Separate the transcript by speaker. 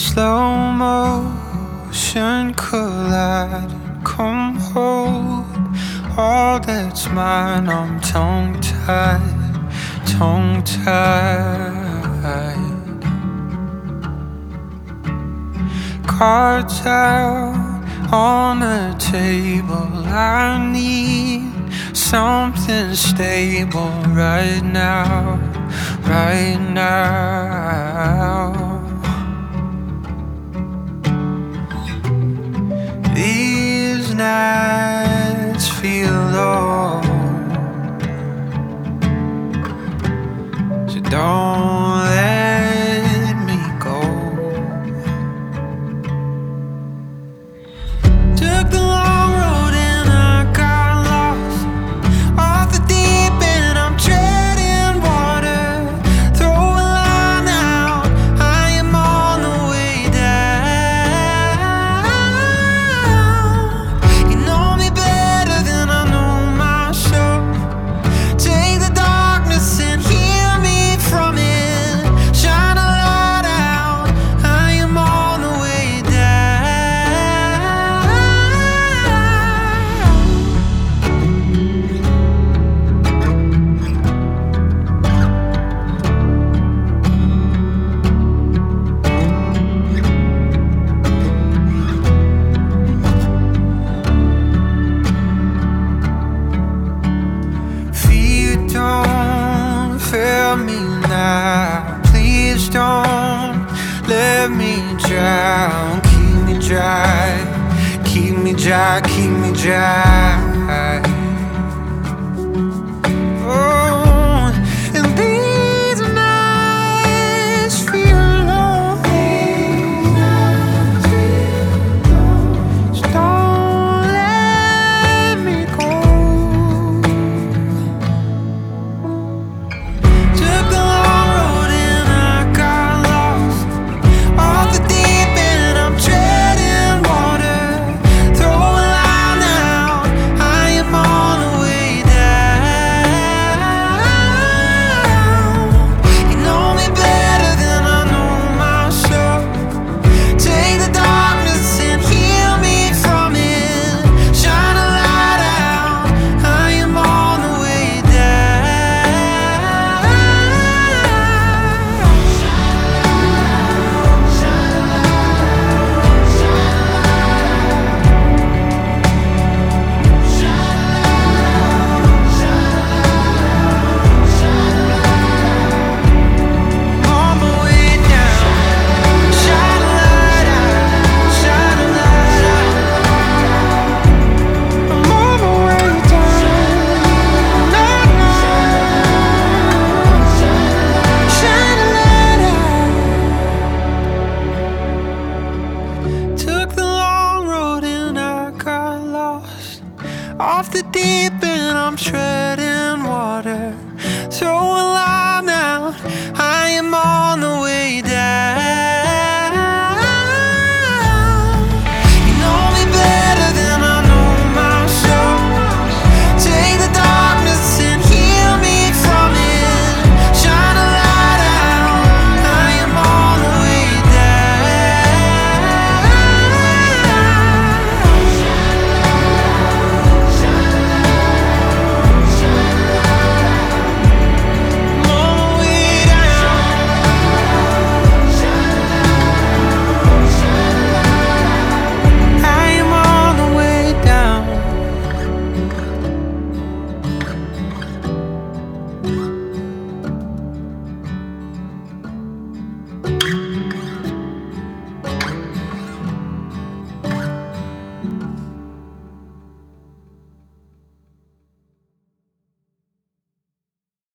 Speaker 1: slow motion collide. Come hold all that's mine. I'm tongue-tied, tongue-tied. Cards out on the table. I need something stable right now, right now. These nights feel long, so don't let me go. Took the long road and I got lost off the deep end. I'm treading water, throw a line out. I am on the way down. You know me better than I know myself. Take the darkness and heal me from it. Shine a light out. I am on the way down. Fear don't fail me now. Please don't let me drown. Keep me dry, keep me dry, keep me dry. Oh, and these nights feel long. So don't let me go. Took the long road and I got lost off the deep end. I'm treading water, throw a line out. I am on the way down. You know me better than I know myself. Take the darkness and heal me from it. Shine a light out. I am on the way on my way down. Shine a light out, shine a light out. I'm on my way down. Shine a light out. Took the long road and I got lost off the deep end. I'm treading water, so